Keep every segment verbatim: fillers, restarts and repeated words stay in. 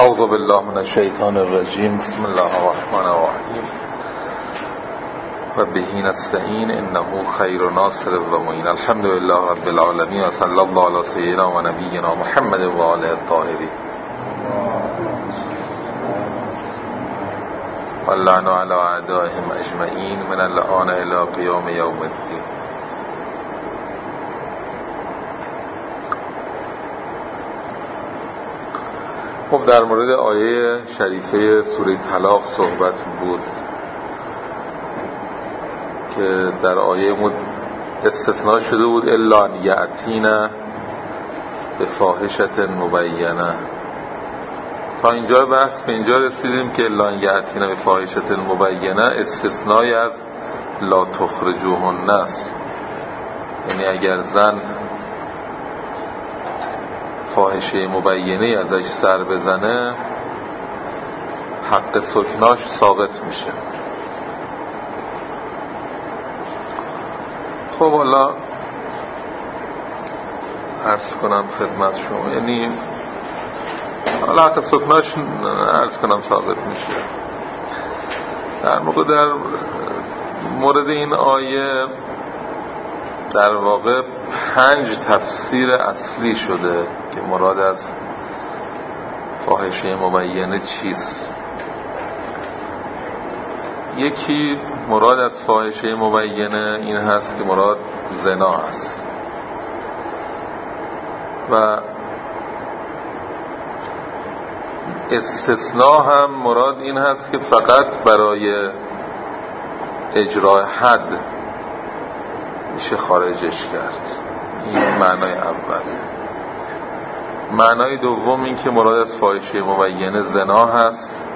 اعوذ بالله من الشیطان الرجیم. بسم الله الرحمن الرحیم. و به نستعین انه خیر ناصر و معین. الحمد لله رب العالمین و صلی الله علی سیدنا و نبینا محمد و آله الطاهرین و اللعن علی اعدائهم اجمعین من الآن الی قیام یوم الدین. خب در مورد آیه شریفه سوره طلاق صحبت بود که در آیه استثناء شده بود الا ان یأتینا بفاحشة مبینه. تا اینجا بحث به اینجا رسیدیم که الا ان یأتینا بفاحشة مبینه استثنایی از لا تخرجوهن است، یعنی اگر زن فاحشه مبینه ازش سر بزنه حق سکناش ساقط میشه. خب حالا عرض کنم خدمت شما، یعنی حالا حق سکناش عرض کنم ساقط میشه. در موقع در مورد این آیه در واقع پنج تفسیر اصلی شده که مراد از فاحشه مبینه چیست. یکی مراد از فاحشه مبینه این هست که مراد زنا است و استثناء هم مراد این هست که فقط برای اجرای حد میشه خارجش کرد. این معنای اول. معنای دوم این که مراد از فاحشه مبینه زنا هست،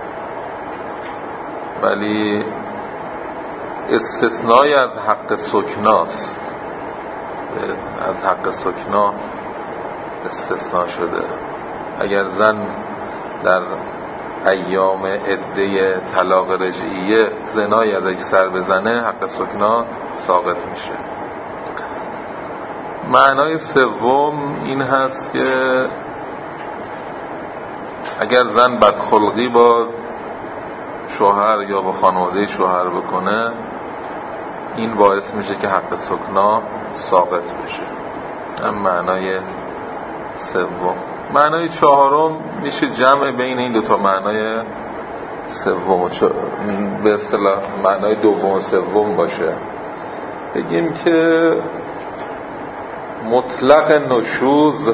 ولی استثنای از حق سکناست، از حق سکنا استثناء شده. اگر زن در ایام عده طلاق رجعیه زنای ازش سر بزنه حق سکنا ساقط میشه. معنای سوم این هست که اگر زن بدخلقی با شوهر یا با خانواده شوهر بکنه این باعث میشه که حق سکنا ساقط بشه. هم معنای سوم. معنای چهارم میشه جمع بین این دوتا معنای سوم به اصطلاح معنای دوم و سوم باشه. بگیم که مطلق نشوز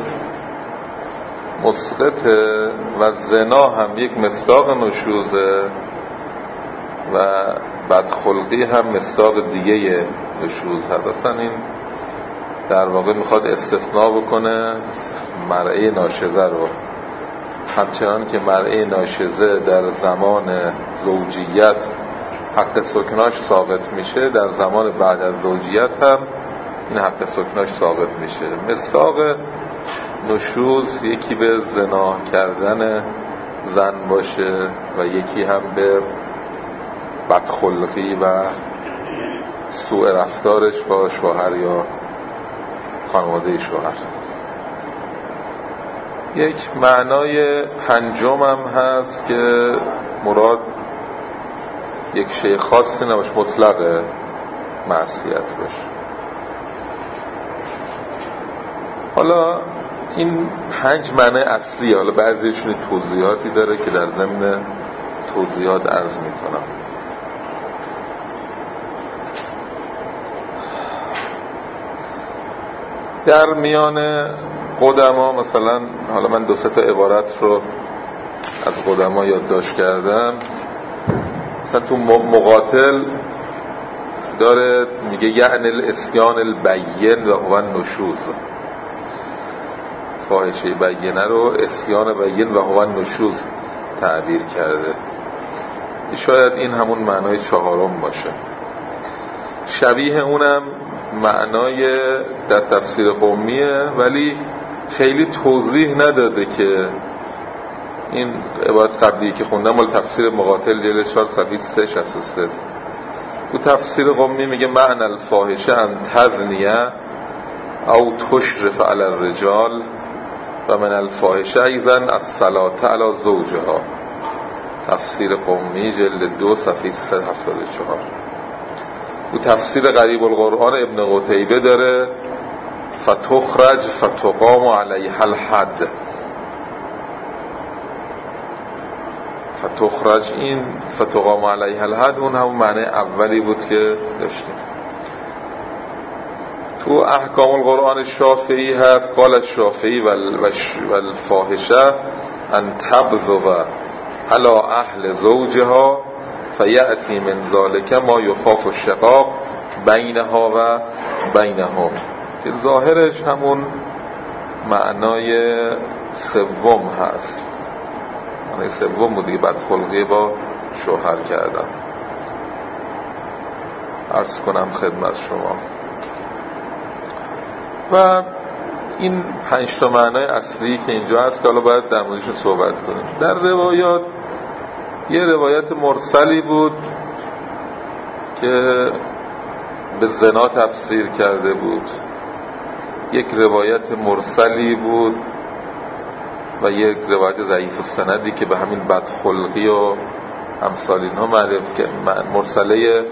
مسقطه و زنا هم یک مصداق نشوزه و بدخلقی هم مصداق دیگه نشوز هست. اصلا این در واقع میخواد استثناء بکنه مرعه ناشزه رو، همچنان که مرعه ناشزه در زمان زوجیت حق سکناش ساقط میشه، در زمان بعد از زوجیت هم این حق سکناش ساقط میشه. مصداق نشوز یکی به زنا کردن زن باشه و یکی هم به بدخلقی و سوء رفتارش با شوهر یا خانواده شوهر. یک معنای پنجم هم هست که مراد یک شیء خاصی نباشه، مطلق معصیت باشه. حالا این پنج معنی اصلیه. حالا بعضیشون توضیحاتی داره که در ضمن توضیحات عرض میکنم. در میان قدما مثلا حالا من دو سه تا عبارت رو از قدما یادداشت کردم. مثلا تو مقاتل داره میگه یعنی الاسیان البین و هو نشوز. فاحشه بینه رو اسیان بین و هو نشوز تعبیر کرده. شاید این همون معنای چهارم باشه. شبیه اونم معنای در تفسیر قومیه، ولی خیلی توضیح نداده که این عبارت قبلی که خوندم مال تفسیر مقاتل جلد چهار صفحه سه شصت و سه. تو تفسیر قومی میگه معنی الفاحشه ان تزنیه او تشرف علی الرجال و من الفاحشه ایضا الصلاة علی زوجها، تفسیر قمی جلد دو صفحه سیصد و هفتاد و چهار. او تفسیر غریب القرآن ابن قتیبه داره، فتخرج فتقام علیها الحد. فتخرج، این فتقام علیها الحد اون همون معنی اولی بود که داشتیم. تو احکام القرآن الشافعی هست، قال الشافعی والفاحشه ان تبذو علی اهل زوجها فیأتی من ذلک ما یخاف الشقاق بینها و بینهم، که ظاهرش همون معنای سوم هست. معنای سوم بود دیگه، بدخلقی با شوهر کردن. عرض کنم خدمت شما و این پنج تا معنای اصلی که اینجا هست که حالا باید در موردش صحبت کنیم. در روایات یه روایت مرسلی بود که به زنا تفسیر کرده بود، یک روایت مرسلی بود و یک روایت ضعیف السندی که به همین بدخلقی و امثال اینها معرف که مرسله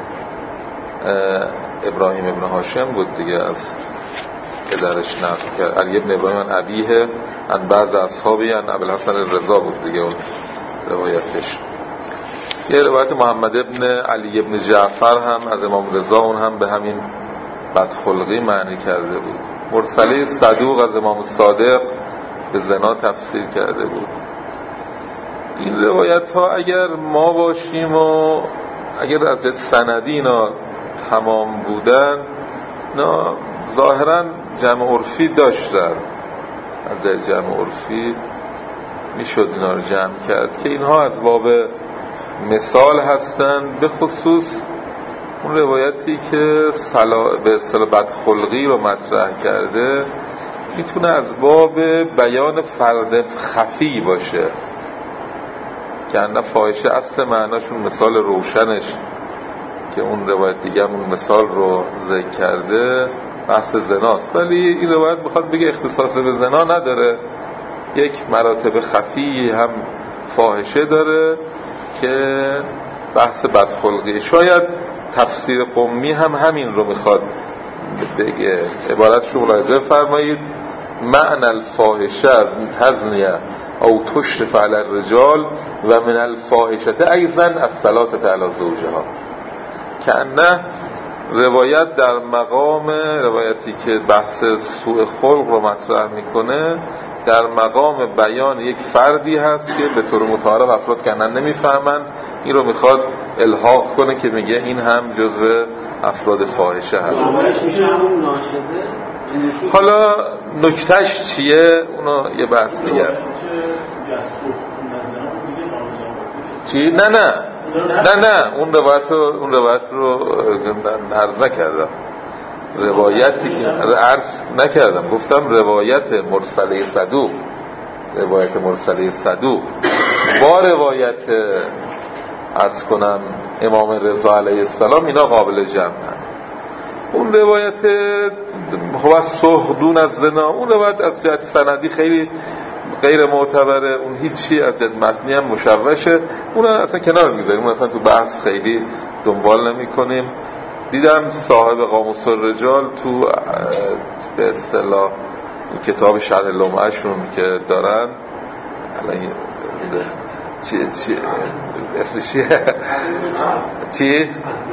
ابراهیم ابن هاشم بود دیگه، از پدرش نقل کرد، علی ابن ابراهیم عن ابیه عن بعض اصحابی عن ابوالحسن الرضا بود دیگه اون روایتش. یه روایت محمد ابن علی ابن جعفر هم از امام رضا، اون هم به همین بدخلقی معنی کرده بود. مرسله صدوق از امام صادق به زنا تفسیر کرده بود. این روایت ها اگر ما باشیم و اگر از سندی اینا تمام بودن، اینا ظاهرا جمع عرفی داشتن، از جمع عرفی میشد اینا رو جمع کرد که اینها از باب مثال هستن، به خصوص اون روایتی که صلا... به اصطلاح بدخلقی رو مطرح کرده میتونه از باب بیان فرد خفی باشه، که انه فاحشه اصل معناشون مثال روشنش که اون روایت دیگه همون مثال رو ذکر کرده بحث زناست، ولی این روایت میخواد بگه اختصاص به زنا نداره، یک مراتب خفی هم فاحشه داره که بحث بدخلقی. شاید تفسیر قمی هم همین رو میخواد بگه، عبارتش رو ملاحظه فرمایید: معنی الفاحشه از تزنیه او تشرف علی الرجال و من الفاحشه ایضا الصلاة علی زوجها، که انه روایت در مقام روایتی که بحث سوء خلق رو مطرح میکنه در مقام بیان یک فردی هست که به طور متعارف افراد کنن نمیفهمن، این رو میخواد الحاق کنه که میگه این هم جزو افراد فاحشه هست. حالا نکتهش چیه؟ اونو یه بحث دیگه است. چی؟ نه نه نه نه اون روایت رو اون روایت رو عرض نکردم، روایتی که عرض نکردم، گفتم روایت مرسله صدوق، روایت مرسله صدوق با روایت عرض کنم امام رضا علیه السلام اینا قابل جمع هم. اون روایت هو صحدون از زنا، اون روایت از جهت سندی خیلی غیر معتبره، اون هیچی از جهت متنی هم مشوشه، اون اصلا کنار میذاریم، اون اصلا تو بحث خیلی دنبال نمی کنیم. دیدم صاحب قاموس الرجال تو به اصطلاح کتاب شرح لمعه شون که دارن چی چی اسمش چیه؟ چی؟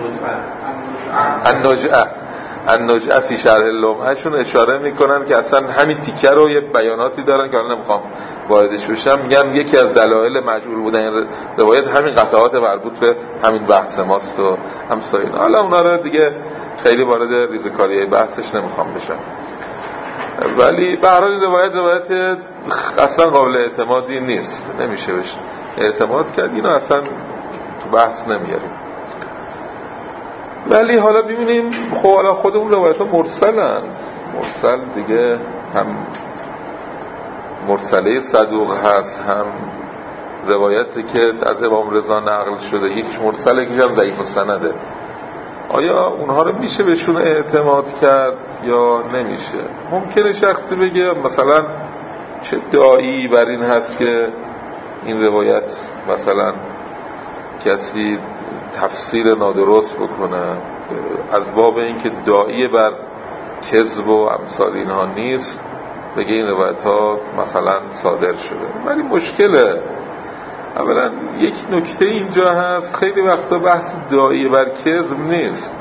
النجعه النجعه فی شرح لمعه شون اشاره میکنن که اصلا همین تیکه رو یه بیاناتی دارن که الان نمیخوام واردش بشم، میگم یکی از دلایل مجبور بودن روایت همین قطعات مربوط به همین بحث ماست و همسایه. حالا اونا رو دیگه خیلی وارد ریزکاری بحثش نمیخوام بشم، ولی به هر حال روایت روایت اصلا قابل اعتمادی نیست، نمیشه بشه اعتماد کرد، اینا اصلا تو بحث نمیاریم. ولی حالا ببینیم خب حالا خود اون روایت ها مرسلن، مرسل دیگه هم مرسله صدوق هست، هم روایتی که از امام رضا نقل شده، یک مرسله که هم ضعیف السنده. آیا اونها رو میشه بهشون اعتماد کرد یا نمیشه؟ ممکنه شخصی بگه مثلا چه داعی بر این هست که این روایت مثلا کسی تفسیر نادرست بکنه، از باب اینکه داعی بر کذب و امثال اینها نیست بگه این روایت ها مثلا صادر شده. ولی مشکله، اولا یک نکته اینجا هست، خیلی وقتا بحث داعی بر کذب نیست،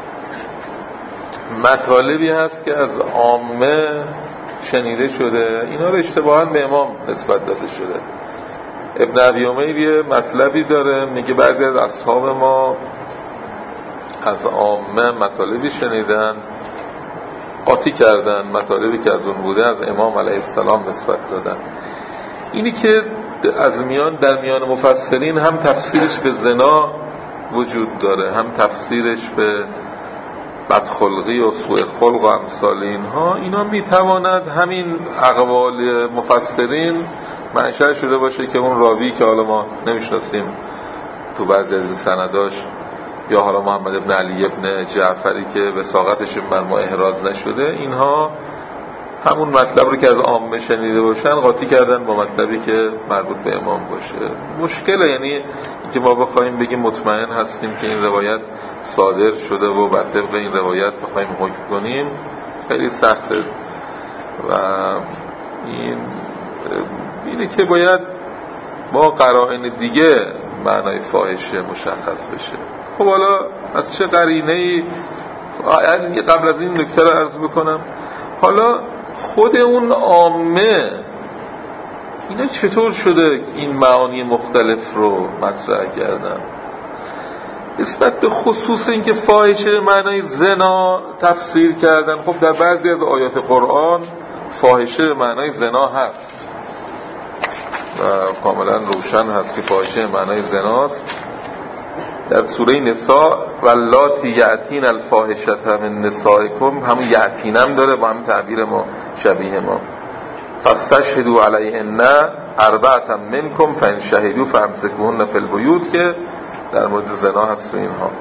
مطالبی هست که از عامه شنیده شده، اینا رو اشتباهاً به امام نسبت داده شده. ابن ابی عمیر یه مطلبی داره، میگه بعضی از اصحاب ما از عامه مطالبی شنیدن قاطی کردن، مطالبی که از اون بوده از امام علیه السلام نسبت دادن. اینی که از میان در میان مفسرین هم تفسیرش به زنا وجود داره، هم تفسیرش به بدخلقی و سوء خلق و امثال اینها، اینا میتواند همین اقوال مفسرین منشأ شده باشه که اون راوی که حالا ما نمیشناسیم تو بعضی از سنداش، یا حالا محمد ابن علی ابن جعفری که وثاقتش بر ما احراز نشده، اینها همون مطلب رو که از عامه شنیده باشن قاطی کردن با مطلبی که مربوط به امام باشه. مشکله، یعنی اینکه ما بخوایم بگیم مطمئن هستیم که این روایت صادر شده و بر طبق این روایت بخوایم حکم کنیم خیلی سخته و این اینه که باید با قرائن دیگه معنای فاحشه مشخص بشه. خب حالا از چه قرینه‌ای قبل از این نکته رو عرض بکنم، حالا خود اون عامه اینا چطور شده این معانی مختلف رو مطرح کردن؟ نسبت به خصوص این که فاحشه معنای زنا تفسیر کردن، خب در بعضی از آیات قرآن فاحشه معنای زنا هست و کاملا روشن هست که فاحشه معنای زناست. در سوره نساء واللاتی یأتین الفاحشة من نسائکم، همون یأتین هم داره با هم تعبیر ما شبیه ما، فاستشهدوا علیهن اربعة منکم فان شهدوا فامسکوهن فی البیوت، که در مورد زنا هست و اینها.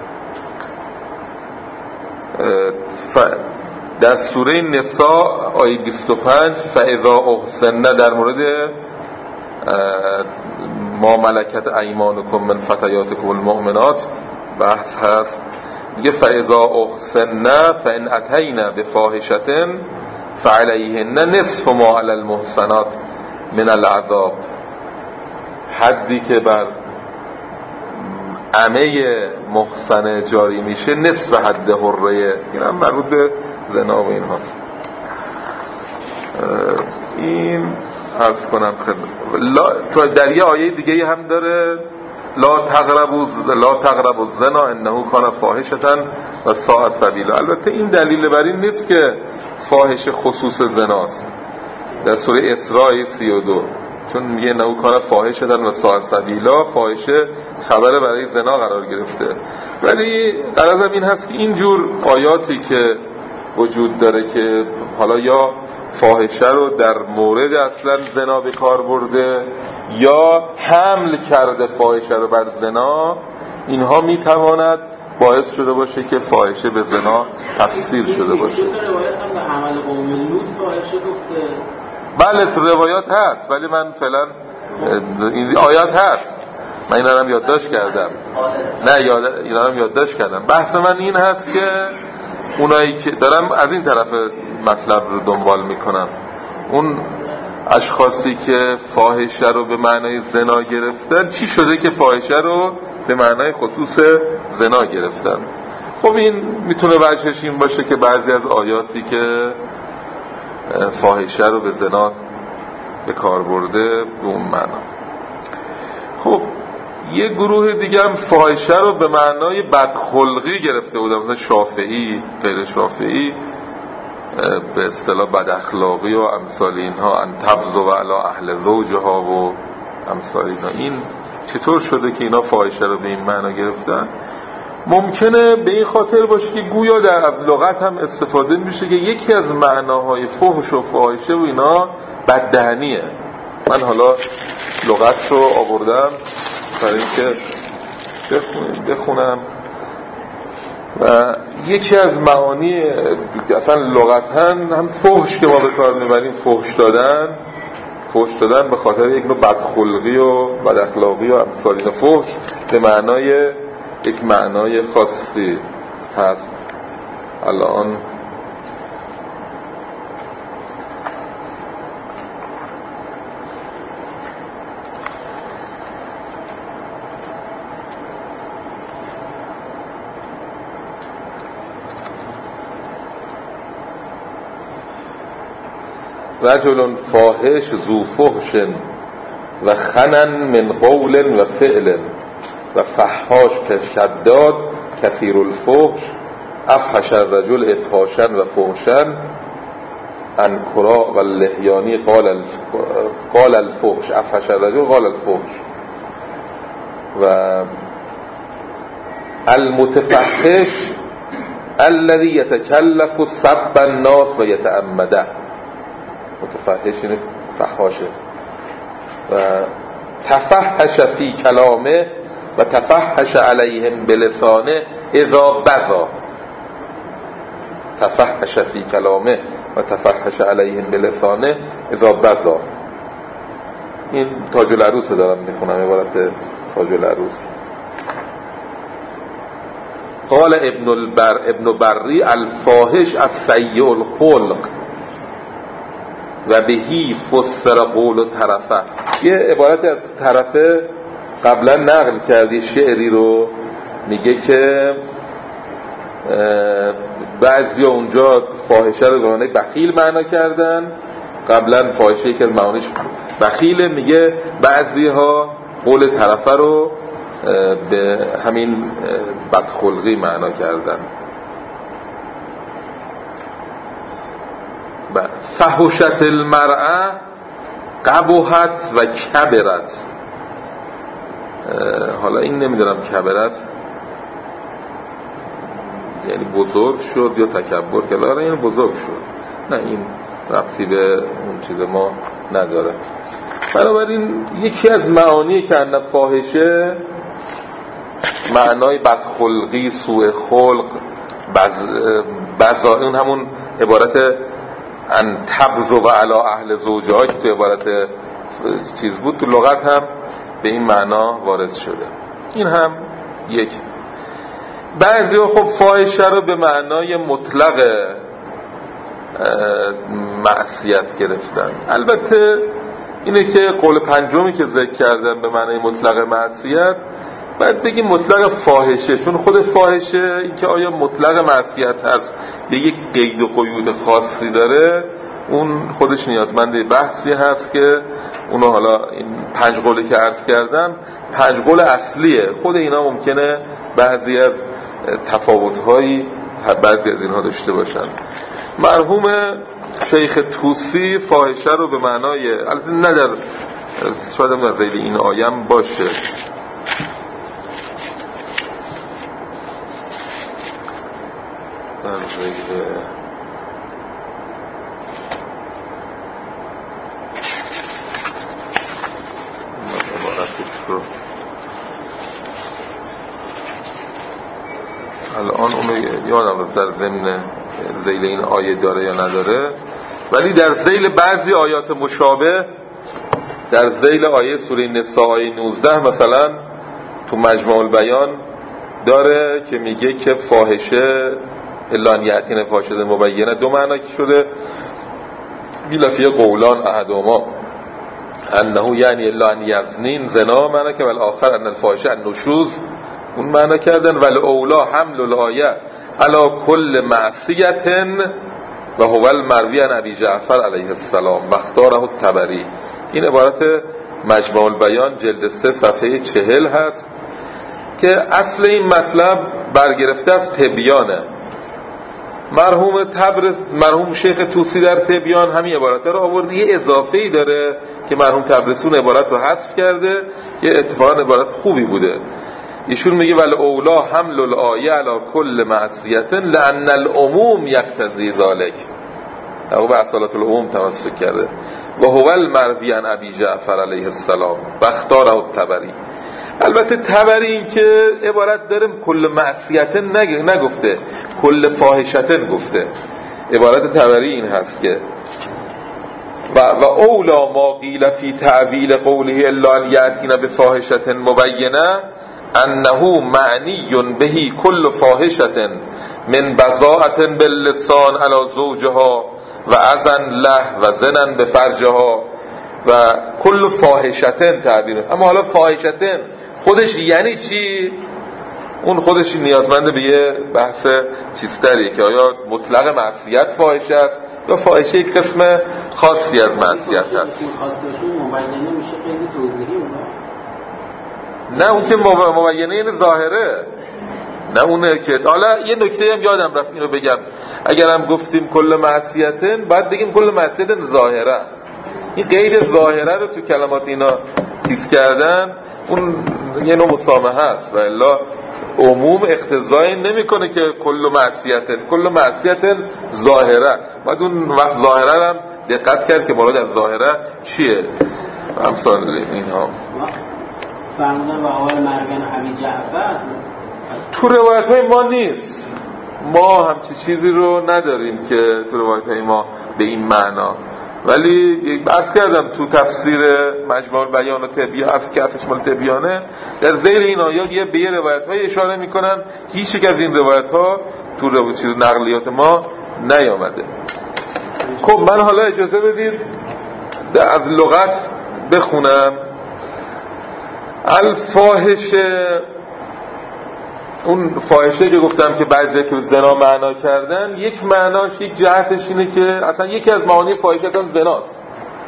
در سوره نساء آیه بیست و پنج فاذا احسن، در مورد ما ملکت ایمانکم من فتیاتکم المؤمنات بحث هست، میگه فاذا احسن فان اتینا بفاحشة فعلیهن نصف ما علی المحصنات من العذاب، حدی که بر عمه محصن جاری میشه نصف حد حره، این هم مربوط به زنا و این هاست. این عرض کنم خدمت در یه آیه دیگه هم داره لا تقربوا لا تقربوا الزنا انه کان فاحشة و ساء سبیلا. البته این دلیل بر این نیست که فاحشه خصوص زناست، در سوره اسراء سی و دو چون میگه انه کان فاحشة و ساء سبیلا، فاحشه خبر برای زنا قرار گرفته. ولی غرضم این هست که اینجور آیاتی که وجود داره که حالا یا فاحشه رو در مورد اصلا زنا به کار برده یا حمل کرده فاحشه رو بر زنا، اینها میتواند باعث شده باشه که فاحشه به زنا تفسیر شده باشه. بله تو روایات هست، ولی من فعلا این آیات هست، من اینا رو یادداشت کردم. نه یاد اینا رو یادداشت کردم. بحث من این هست که اونایی که دارم از این طرف مطلب رو دنبال میکنم، اون اشخاصی که فاحشه رو به معنای زنا گرفتن، چی شده که فاحشه رو به معنای خصوص زنا گرفتن؟ خب این میتونه وجهش این باشه که بعضی از آیاتی که فاحشه رو به زنا به کار برده به اون معنا. خب یه گروه دیگه هم فاحشه رو به معنای بدخلقی گرفته بودن، مثلا شافعی، غیر شافعی به اصطلاح بد اخلاقی و امثال اینها، ان تبذو علی اهل زوجها و امثال اینها. این چطور شده که اینا فاحشه رو به این معنا گرفتن؟ ممکنه به این خاطر باشه که گویا در از لغت هم استفاده میشه که یکی از معناهای فحش و فاحشه و اینا بددهنیه. من حالا لغت رو آوردم برای اینکه بخونم و یکی از معانی اصلا لغتاً هم فحش که ما به کار میبریم، فحش دادن، فحش دادن به خاطر یک نوع بدخلقی و بد اخلاقی و امثال اینا. فحش به معنای یک معنای خاصی هست. الان رجل فاحش ذو فحش و خنن من قول و فعل و فحاش که شداد کثیر الفحش افحش الرجل افحاشا و فحشا انکرا و اللحیانی قال الف... قال الفحش افحش الرجل قال الفحش. و المتفحش الذي يتكلف سب الناس و يتعمده. متفحش اینه فحاشه. و تفحش فی کلامه و تفحش علیهم بلسانه اذا بذا. تفحش فی کلامه و تفحش علیهم بلسانه اذا بذا. این تاج العروس دارم میخونم، عبارت تاج العروس. قال ابن البر ابن بری الفاحش السیء الخلق و بهی فسر قول و طرفه. یه عبارت از طرفه قبلا نقل کردی شعری رو، میگه که بعضی اونجا فاحشه رو به معنی بخیل معنا کردن. قبلا فاحشه که از معانیش بخیله، میگه بعضی ها قول طرفه رو به همین بدخلقی معنا کردن. فحشت المرأة قبحت و کبرت. حالا این نمیدونم کبرت یعنی بزرگ شد یا تکبر که داره، این بزرگ شد، نه این ربطی به اون چیز ما نداره. بنابراین یکی از معانی که ان فاحشه معنای بدخلقی، سوء خلق، بزا، اون همون عبارت ان تبذ و علا اهل زوجها که تو عبارت چیز بود تو لغت هم به این معنا وارد شده. این هم یک. بعضی ها خب فاحشه رو به معنای مطلق معصیت گرفتن. البته اینه که قول پنجمی که ذکر کردن به معنای مطلق معصیت، باید بگیم مطلق فاحشه، چون خود فاحشه این که آیا مطلق معصیت هست به یک قید و قیود خاصی داره، اون خودش نیازمند بحثی هست که اونو حالا این پنج قولی که عرض کردم پنج قول اصلیه. خود اینا ممکنه بعضی از تفاوت‌هایی بعضی از اینها داشته باشن. مرحوم شیخ طوسی فاحشه رو به معنای، البته نه در شاید هم در ذیل این آیم باشه، در ذیل الان اونو یادم رفت در ضمن ذیل این آیه داره یا نداره، ولی در ذیل بعضی آیات مشابه، در ذیل آیه سوره نساء آیه نوزده مثلا تو مجمع البیان داره که میگه که فاحشه الا ان یأتین فاحشة مبینه دو معنا که شده، بیلافیه قولان احدهما انه یعنی الا ان یزنین زنا معنا که والآخر ان الفاحشه النشوز اون معنا کردن. ولی اولا حمل الآیه علی کل معصیت و هو المروی عن ابی جعفر علیه السلام و اختاره الطبری. این عبارت مجمع البیان جلد سه صفحه چهل هست که اصل این مطلب برگرفته از تبیانه. مرحوم تبرز مرحوم شیخ طوسی در تبیان همین عبارت رو آورده، یه اضافه‌ای داره که مرحوم تبرسون عبارت رو حذف کرده، یه اتفاقا عبارت خوبی بوده. ایشون میگه ولی اولا حمل الآیه علی کل معصیت لأن العموم یقتضی ذلک، او به اصالت العموم تمسک کرده. و هو المروی عن ابی جعفر علیه السلام و اختاره الطبری. البته طبری این که عبارت داره کل معصیت نگفته، کل فاحشت گفته. عبارت طبری این هست که و و اولا ما قیل فی تعویل قوله الا ان یأتین بفاحشة مبینه انه معنی بهی کل فاحشة من بذاءة باللسان علی زوجها و اذن له و زنا بفرجها و کل فاحشة تعبیر. اما حالا فاحشة خودش یعنی چی؟ اون خودش نیازمنده به یه بحث چیزتریه که آیا مطلق معصیت فاحشه است یا فاحشه یک قسم خاصی از معصیت هست. نه اون که مبینه این ظاهره، نه اونه که حالا یه نکته هم یادم رفت اینو بگم، اگرم گفتیم کل معصیتن باید بگیم کل معصیتن ظاهره. این قید ظاهره رو تو کلمات اینا تیز کردن، اون یه نوع مسامحه است و الا عموم اقتضایی نمیکنه که کل معصیتن، کل معصیتن ظاهره. باید اون وقت ظاهره هم دقت کرد که مراد از ظاهره چیه. امثال اینها فرمودن و حال مرگن ابی جعفر تو روایت های ما نیست، ما همچی چیزی رو نداریم که تو روایت های ما به این معنا. ولی بحث کردم تو تفسیر مجموع بیان و تبیان که افش مال تبیانه در ذیل این آیات یه به روایت های اشاره میکنن، هیچ یک از این روایت ها تو روایت نقلیات ما نیامده. خب من حالا اجازه بدید از لغت بخونم. الفاحشه، اون فاحشه که گفتم که بعضی که زنا معنا کردن، یک معناش یک جهتش اینه که اصلا یکی از معانی فاحشه اصلا زناست،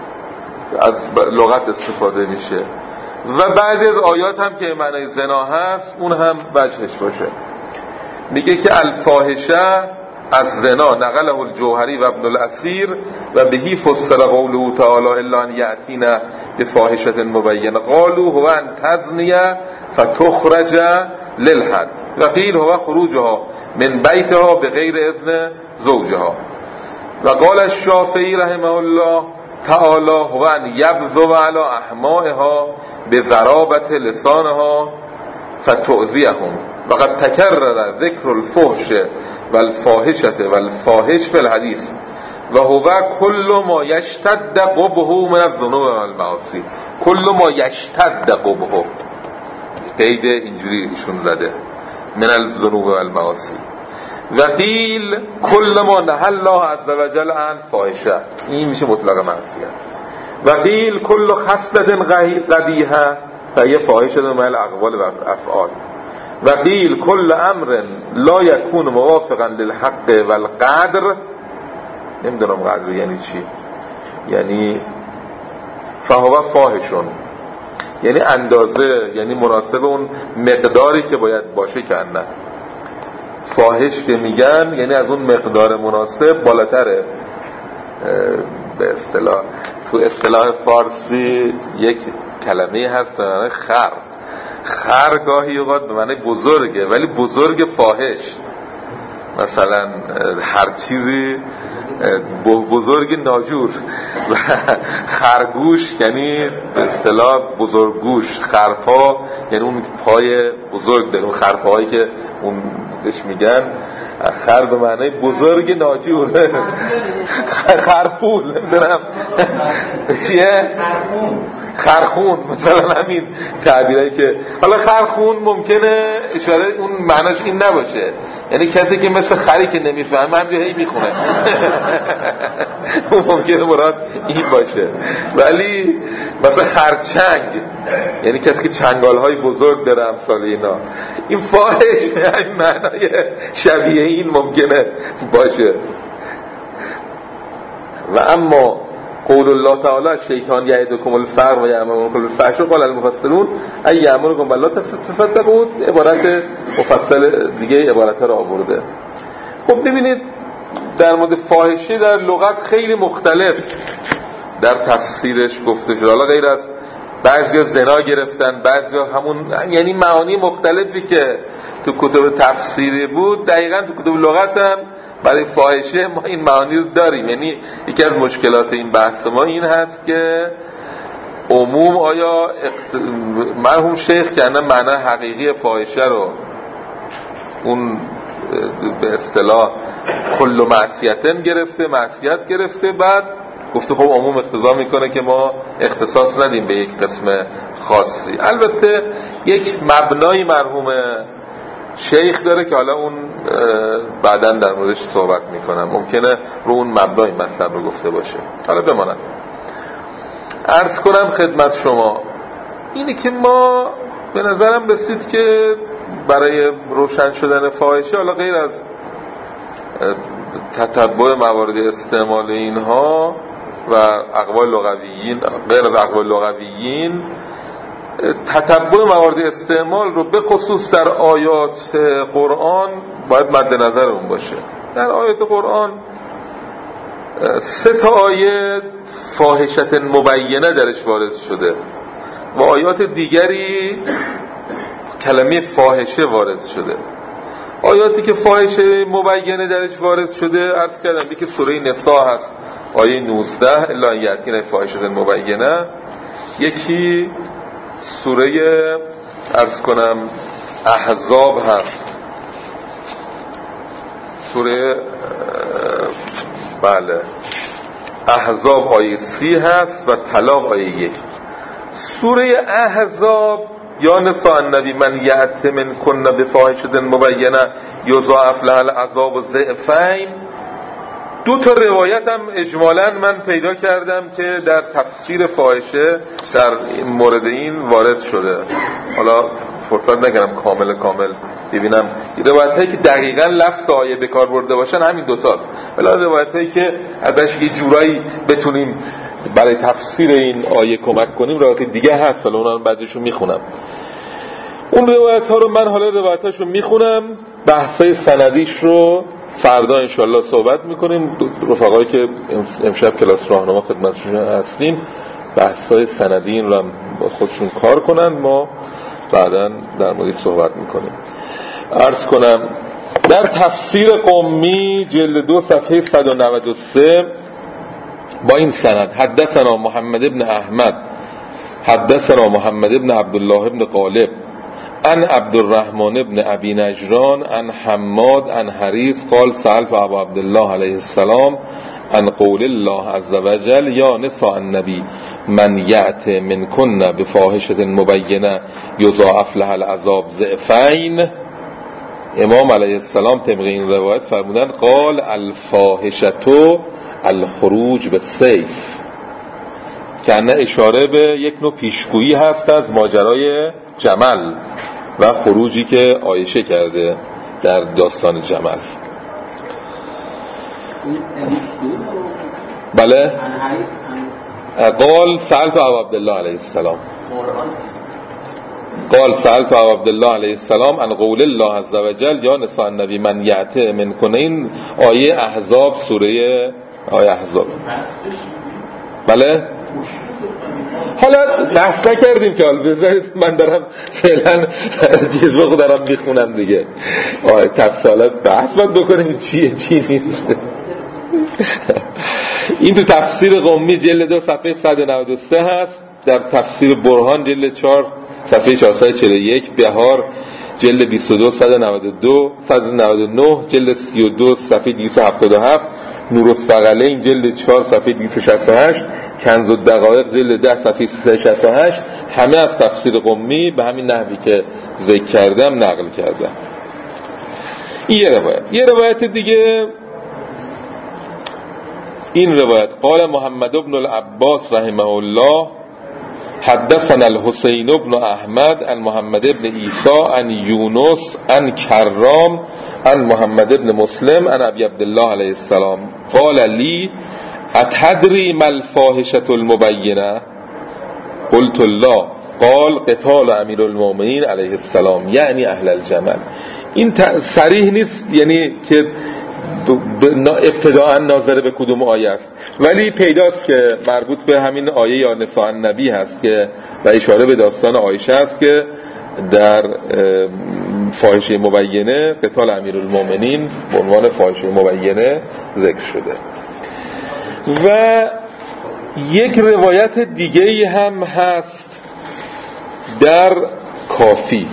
از لغت استفاده میشه و بعضی از آیات هم که معنای زنا هست اون هم وجهش باشه. میگه که الفاحشه از زنا نقله الجوهری و ابن الاسیر و بهی فسر قوله تعالی الا ان یأتینا بفاحشة مبینه قالوا هو ان تزنی فتخرج للحد و قیل هو خروجها من بیتها بغیر اذن زوجها و قال الشافعی رحمه الله تعالی هو ان یبذو علی احمائها بضرابة لسانها فتؤذیهم و قد تکرر ذکر الفحش والفاحشة والفاحش فی الحدیث و هو کل ما یشتد قبحه من الذنوب والمعاصی. کل ما یشتد قبحه، قید اینجوری ایشون زده، من الذنوب والمعاصی. و قیل کل ما نهى الله عز وجل عن فاحشه، این میشه مطلق معصیت. و قیل کل خصلة قبیحه فهي فاحشه من الاقوال و افعال. و قیل کل امر لا یکون موافقا للحق والقدر، نمیدونم قدر یعنی چی، یعنی فهو فاحشون، یعنی اندازه، یعنی مناسب اون مقداری که باید باشه که نه. فاحش که میگن یعنی از اون مقدار مناسب بالاتره. به اصطلاح تو اصطلاح فارسی یک کلمه هست به معنی خر. خر گاهی اوقات به معنی بزرگه ولی بزرگ فاحش، مثلا هر چیزی بزرگ ناجور. و خرگوش یعنی به اصطلاح بزرگگوش. خرپا یعنی اون پای بزرگ داره، اون خرپاهایی که اون بهش میگن خر به معنی بزرگ ناجور. خرپول نمیدونم چیه، خرخون مثلا، همین تعبیرایی که حالا خرخون ممکنه اشاره اون معناش این نباشه، یعنی کسی که مثل خری که نمیفهمه همجا هی میخونه. ممکنه مراد این باشه. ولی مثلا خرچنگ یعنی کسی که چنگال های بزرگ داره، امثال اینا. این فاحش این معنای شبیه این ممکنه باشه. و اما قول الله تعالی شیطان یعدکم الفقر و یأمرکم بالفحشاء قال المفسرون ای یأمرکم بالله تفتقون، عبارت مفصل دیگه عبارت را آورده. خب ببینید در مورد فاحشه در لغت خیلی مختلف در تفسیرش گفته شده. حالا غیر از بعضیا زنا گرفتن، بعضیا همون، یعنی معانی مختلفی که تو کتب تفسیری بود دقیقاً تو کتب لغت هم برای فاحشه ما این معانی رو داریم. یعنی یکی از مشکلات این بحث ما این هست که عموم آیا اقت... مرحوم شیخ که انا معنی حقیقی فاحشه رو اون به اصطلاح کل معصیتن گرفته، معصیت گرفته، بعد گفته خب عموم اقتضا میکنه که ما اختصاص ندیم به یک قسم خاصی. البته یک مبنای مرحوم شیخ داره که حالا اون بعداً در موردش صحبت میکنم، ممکنه رو اون مبنای مطلب رو گفته باشه. حالا بماند. عرض کنم خدمت شما اینی که ما به نظرم رسید که برای روشن شدن فاحشه، حالا غیر از تتبع موارد استعمال اینها و اقوال لغویین، غیر از اقوال لغویین، تتبع موارد استعمال رو به خصوص در آیات قرآن باید مد نظرمون باشه. در آیات قرآن سه تا آیه فاحشت مبینه درش وارد شده و آیات دیگری کلمه فاحشه وارد شده. آیاتی که فاحشه مبینه درش وارد شده عرض کردم یکی سوره نساء هست آیه نوزده الا یأتین فاحشة مبینه، یکی سوره عرض کنم احزاب هست، سوره بله احزاب آیه سی هست و طلاق آیه یک. سوره احزاب یا نساء النبی من یأت منکن بفاحشة مبینه یضاعف لها العذاب ضعفین. دو تا روایت هم اجمالاً من پیدا کردم که در تفسیر فاحشه در مورد این وارد شده. حالا فرصت نگرم کامل کامل ببینم روایت هایی که دقیقاً لفظ آیه به کار برده باشن همین دوتاست، ولی روایت هایی که ازش یه جورایی بتونیم برای تفسیر این آیه کمک کنیم روایت دیگه هست، حالا اونها بعضیشو میخونم. اون روایت ها رو من حالا روایت هاشو میخونم، بحثای سندیش رو فردا انشالله صحبت میکنیم. رفقایی که امشب کلاس راهنما خدمتشون هستیم بحثای سندی این رو هم خودشون کار کنن، ما بعدا در مورد صحبت میکنیم. عرض کنم در تفسیر قمی جلد دو صفحه صد و نود و سه با این سند حدثنا محمد ابن احمد حدثنا محمد ابن عبدالله ابن قالب ان عبدالرحمن ابن ابی نجران ان حماد ان حریث قال سألت ابا عبدالله علیه السلام ان قول الله عز وجل یا نساء النبی من یأت منکن بفاحشة مبینه یضاعف لها العذاب ضعفین. امام علیه السلام طبق این روایت فرمودن قال الفاحشة الخروج بالسیف، که انه اشاره به یک نوع پیشگویی هست از ماجرای جمل و خروجی که عایشه کرده در داستان جمل. بله قال سألت ابا عبدالله علیه السلام قال سألت ابا عبدالله علیه السلام عن قول الله عز وجل یا نساء النبی من یأت منکن. این آیه احزاب، سوره آیه احزاب. بله حالا بحث نکردیم که حالا بذارید من دارم فعلا چیز بخو دارم میخونم دیگه. آه تفصیلات بحث باید بکنیم چیه چی نیست. این تو تفسیر قمی جلد دو صفحه صد و نود و سه هست، در تفسیر برهان جلد چهار صفحه چهارصد و چهل و یک، بهار جلد بیست و دو صد و نود و دو صد و نود و نه، جلد سی و دو صفحه دویست و هفتاد و هفت، نورالثقلین جلد چهار صفحه دویست و شصت و هشت، کنز الدقایق جلد ده صفحه سیصد و شصت و هشت، همه از تفسیر قمی به همین نحوی که ذکر کردم نقل کردم. این یه روایت. یه روایت دیگه این روایت قال محمد ابن العباس رحمه الله حدثنا الحسین ابن احمد عن محمد ابن عیسی عن یونس عن کرام عن محمد ابن مسلم عن ابی عبدالله علیه السلام قال لی اتدری ما الفاحشة المبینه قلت لا قال قتال امیر المؤمنین علیه السلام یعنی اهل الجمل. این صریح نیست یعنی که ابتداء ناظر به کدوم آیه است، ولی پیداست که مربوط به همین آیه یا نساء النبی هست که و اشاره به داستان عایشه است که در فاحشه مبینه قتال امیرالمومنین به عنوان فاحشه مبینه ذکر شده. و یک روایت دیگه هم هست در کافی.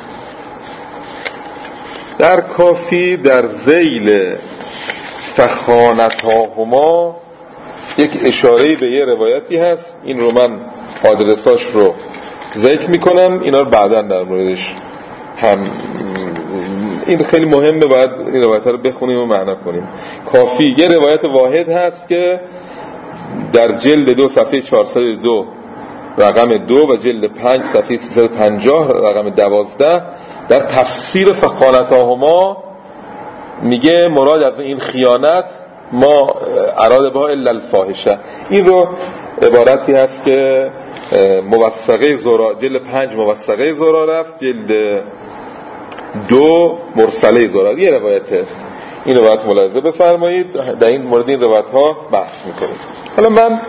در کافی در ذیل فخانتاهما یک اشاره‌ای به یه روایتی هست، این رو من آدرساش رو ذکر میکنم، اینا رو بعداً در موردش هم این خیلی مهمه، باید این روایت رو بخونیم و معنا کنیم. کافی یه روایت واحد هست که در جلد دو صفحه چهارصد و دو رقم دو و جلد پنج صفحه سیصد و پنجاه رقم دوازده در تفسیر فخانتاهما میگه مراد از این خیانت ما اراد بها الا الفاحشه. این رو عبارتی هست که موثقه زرا جلد پنج موثقه زرا رفت، جلد دو مرسله زرا، یه روایته. این روایت ملاحظه بفرمایید، در این مورد این روایت ها بحث میکنیم. حالا من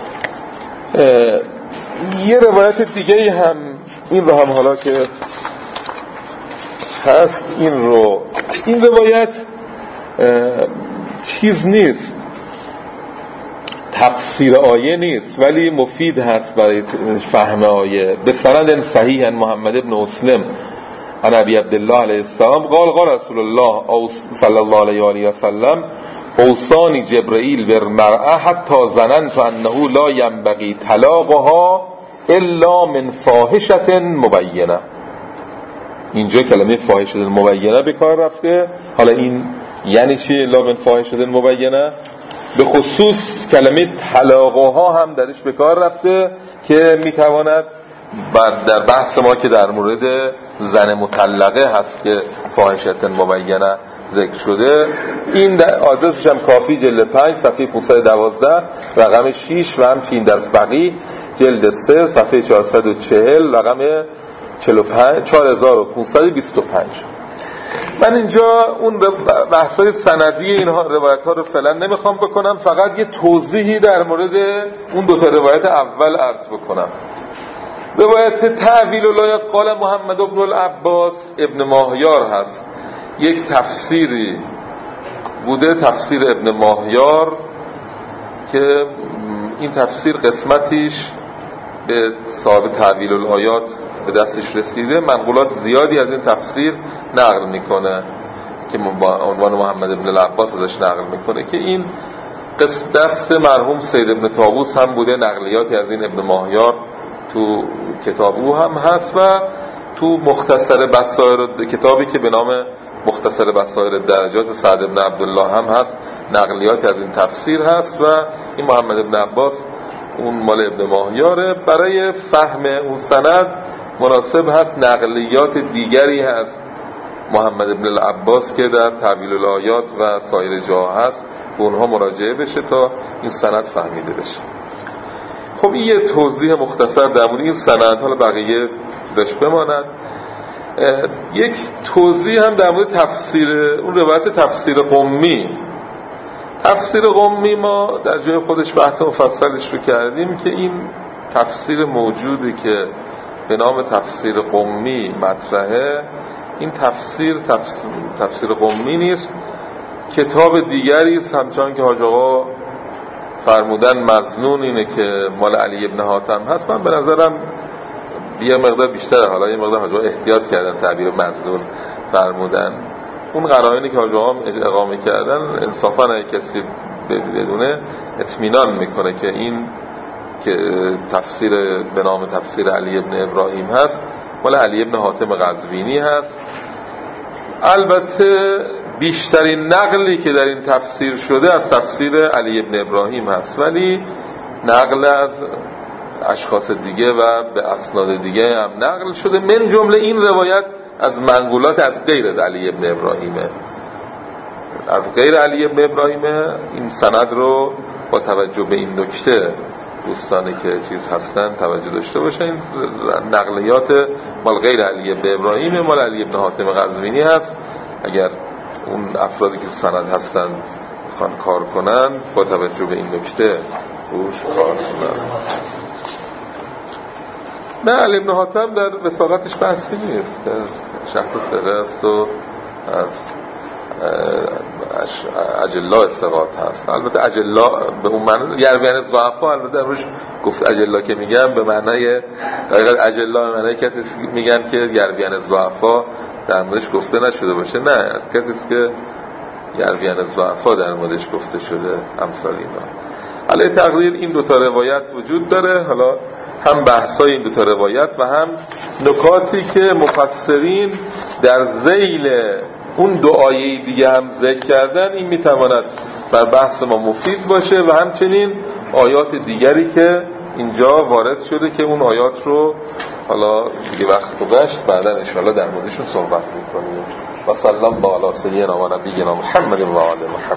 یه روایت دیگه هم این رو هم حالا که هست این رو این روایت چیز نیست، تفسیر آیه نیست، ولی مفید هست برای فهم آیه. به سند صحیح محمد ابن اسلم عن ابی عبدالله علیه السلام قال قال رسول الله صلی الله علیه و آله و سلم اوصانی جبرئیل بالمرأة حتی ظننت انه لا ينبغي طلاقها الا من فاحشة مبینه. اینجا کلمه فاحشه مبینه به کار رفته. حالا این یعنی چی الا من فاحشه مبینه؟ به خصوص کلمه طلاقها هم درش به کار رفته که میتواند در بحث ما که در مورد زن مطلقه هست که فاحشه مبینه ذکر شده، این آدرسش هم کافی جلد پنج صفحه پانصد و دوازده رقم شش و همچنین در فقیه جلد سه صفحه چهارصد و چهل رقم چهار هزار و پانصد و بیست و پنج. من اینجا اون بحثای سندی اینها روایت ها رو فعلا نمیخوام بکنم، فقط یه توضیحی در مورد اون دو تا روایت اول عرض بکنم. روایت تعویل الآیات قال محمد ابن العباس ابن ماهیار هست، یک تفسیری بوده، تفسیر ابن ماهیار، که این تفسیر قسمتیش به صاحب تعویل الآیات به دستش رسیده، منقولات زیادی از این تفسیر نقل میکنه که با عنوان محمد ابن العباس ازش نقل میکنه، که این دست مرحوم سید ابن طاووس هم بوده، نقلیاتی از این ابن ماهیار تو کتاب او هم هست و تو مختصر بصائر کتابی که به نام مختصر بصائر درجات سعد ابن عبدالله هم هست، نقلیاتی از این تفسیر هست و این محمد ابن عباس اون مال ابن ماهیاره. برای فهم اون سند مناسب هست نقلیات دیگری هست محمد ابن العباس که در تعویل الآیات و سایر جاها هست، به اونها مراجعه بشه تا این سند فهمیده بشه. خب این یه توضیح مختصر در مورد این سند، حالا بقیه چیزاش بماند. یک توضیح هم در مورد تفسیر اون روایت تفسیر قمی. تفسیر قمی ما در جای خودش بحث مفصلش رو کردیم که این تفسیر موجودی که به نام تفسیر قمی مطرحه، این تفسیر تفسیر, تفسیر قمی نیست، کتاب دیگری است، همچنان که حاج آقا فرمودن مظنون اینه که مال علی ابن حاتم هست. من به نظرم یه مقدار بیشتره، حالا یه مقدار حاج آقا احتیاط کردن تعبیر مظنون فرمودن. اون قرائنی که حاج آقا اقامه کردن انصافا اگه کسی بدونه اطمینان میکنه که این که تفسیر به نام تفسیر علی ابن ابراهیم هست مال علی ابن حاتم قزوینی هست. البته بیشترین نقلی که در این تفسیر شده از تفسیر علی ابن ابراهیم هست، ولی نقل از اشخاص دیگه و به اسناد دیگه هم نقل شده، من جمله این روایت از منقولات از غیر علی ابن ابراهیمه، از غیر علی ابن ابراهیمه. این سند رو با توجه به این نکته دوستانی که چیز هستن توجه داشته باشن، این نقلیات مال غیر علی ابن ابراهیم مال علی ابن حاتم قزوینی هست. اگر اون افرادی که تو سند هستن میخوان کار کنن با توجه به این نکته روش کار کنن. نه، علی ابن حاتم در وثاقتش بحثی نیست، در شخص ثقه است و اجلا استقاط هست. البته اجلا به اون معنی یرویان ضعفا، البته روش گفت اجلا که میگم به معنای دقیقاً اجلا به معنای کسی میگن که یرویان ضعفا در موردش گفته نشده باشه، نه، از کسی است که یرویان ضعفا در موردش گفته شده، امثال اینا. علی تقدیر این دوتا روایت وجود داره، حالا هم بحثای این دوتا روایت و هم نکاتی که مفسرین در ذیل اون دو آیه دیگه هم ذکر کردن، این میتواند بر بحث ما مفید باشه و همچنین آیات دیگری که اینجا وارد شده که اون آیات رو حالا دیگه وقت گذشت بعدا ان شاء الله در موردشون صحبت می‌کنیم. و صلی الله علی سیدنا و نبینا محمد و آله محمد.